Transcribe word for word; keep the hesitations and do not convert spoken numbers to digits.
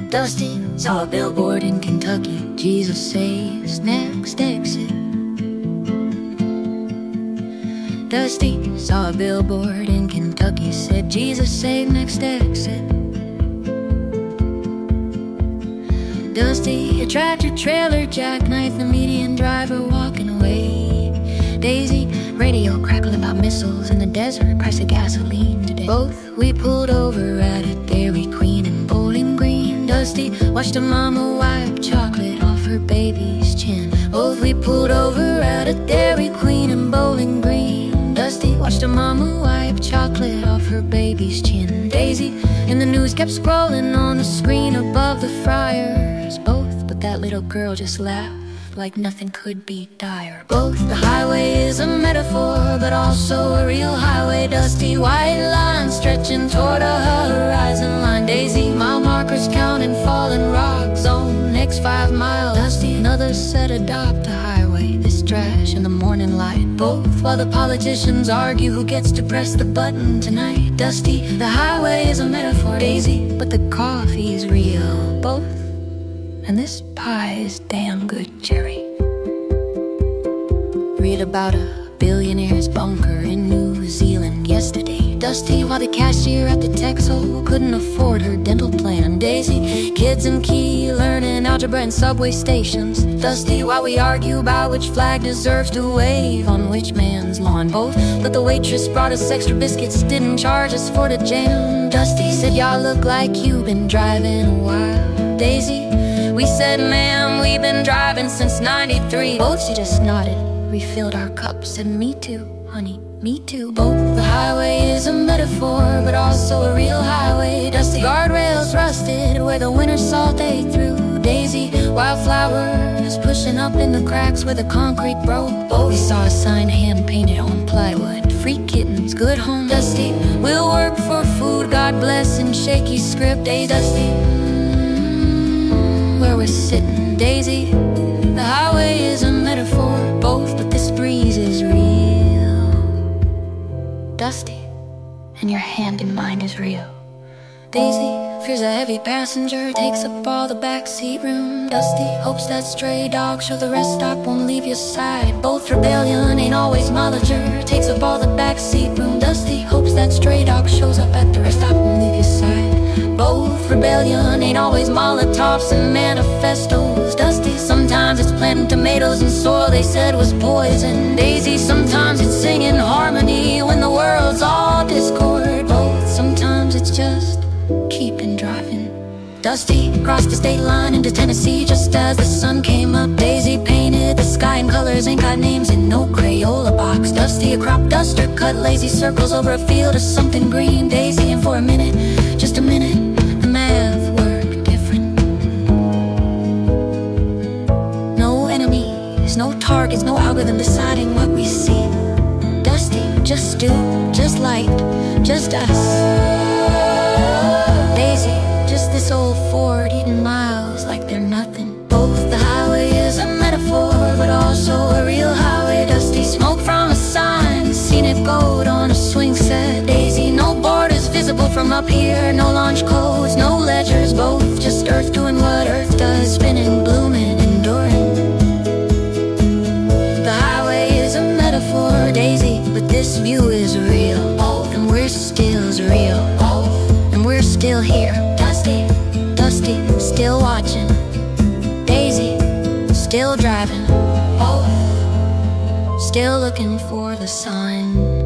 Dusty saw a billboard in Kentucky, Jesus saves next exit. Dusty saw a billboard in Kentucky, said Jesus saved next exit. Dusty, a tractor trailer jackknife the median driver walking away. Daisy, radio crackling about missiles in the desert, price of gasoline today. Both we pulled over at a Dairy Queen in Bowling Green. Dusty watched a mama wipe chocolate off her baby's chin. Both we pulled over at a Dairy Queen in Bowling Green. Dusty watched a mama wipe chocolate off her baby's chin. Daisy in the news kept scrolling on the screen above the fryers. Both, but that little girl just laughed like nothing could be dire. Both, the highway is a metaphor, but also a real highway. Dusty white line stretching toward a horizon line. Daisy, mile markers counting fallen rocks on next five miles. Dusty, another said adopt the highway, this trash in the morning light. Both, while the politicians argue who gets to press the button tonight. Dusty, the highway is a metaphor. Daisy, but the coffee's real. Both, and this pie is damn good, Jerry. Read about a billionaire's bunker in New Zealand yesterday. Dusty, while the cashier at the Texel couldn't afford her dental plan. Daisy, kids in Key learning algebra in subway stations. Dusty, while we argue about which flag deserves to wave on which man's lawn. Both, but the waitress brought us extra biscuits, didn't charge us for the jam. Dusty said, y'all look like you've been driving a while. Daisy, we said, ma'am, we've been driving since ninety-three. Both, she just nodded, refilled our cups, said, me too, honey, me too. Both, the highway is a metaphor, but also a real highway. Dusty, guardrails rusted where the winter salt they threw. Daisy, wildflowers pushing up in the cracks where the concrete broke. Both, we saw a sign hand-painted on plywood, free kittens, good home. Dusty, we'll work for food, God bless, and shaky script. Hey, Dusty, where we're sitting. Daisy, the highway is a metaphor. Both, but this breeze is real. Dusty, and your hand in mine is real. Daisy fears a heavy passenger takes up all the backseat room. Dusty hopes that stray dog show the rest stop won't leave your side. Both, rebellion ain't always Mollinger takes up all the backseat room. Dusty hopes that stray dog shows up at the rest stop won't leave your side. Both, rebellion ain't always Molotovs and manifestos. Dusty, sometimes it's planting tomatoes in soil they said was poison. Daisy, sometimes it's singing harmony when the world's all discord. Both, sometimes it's just keeping driving. Dusty crossed the state line into Tennessee just as the sun came up. Daisy painted the sky in colors, ain't got names in no Crayola box. Dusty, a crop duster, cut lazy circles over a field of something green. Daisy, and for a minute, just a minute, the math worked different. No enemies, no targets, no algorithm deciding what we see. Dusty, just do, just light, just us. Daisy, just this old Ford eating miles like they're nothing. Both, the highway is a metaphor, but also a real highway. Dusty, smoke from a sign, scenic gold on a swing set. Daisy, no borders visible from up here, no launch codes, no ledgers. Both, just Earth doing what Earth does, spinning, blooming, enduring. The highway is a metaphor, Daisy, but this view is real. Both, and we're still as real. Both, and we're still here. Dusty, Dusty, still watching. Daisy, still driving. Both, still looking for the sign.